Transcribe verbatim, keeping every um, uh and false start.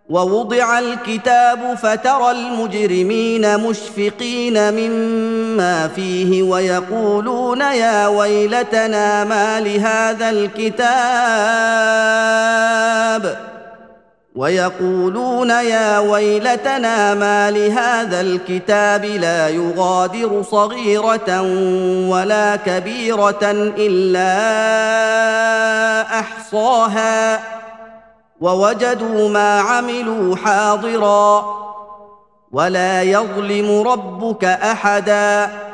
ووضع الكتاب فترى المجرمين مشفقين مما فيه ويقولون يا ويلتنا ما لهذا الكتاب ويقولون يا ويلتنا ما لهذا الكتاب لا يغادر صغيرة ولا كبيرة إلا أحصاها ووجدوا ما عملوا حاضرا ولا يظلم ربك أحدا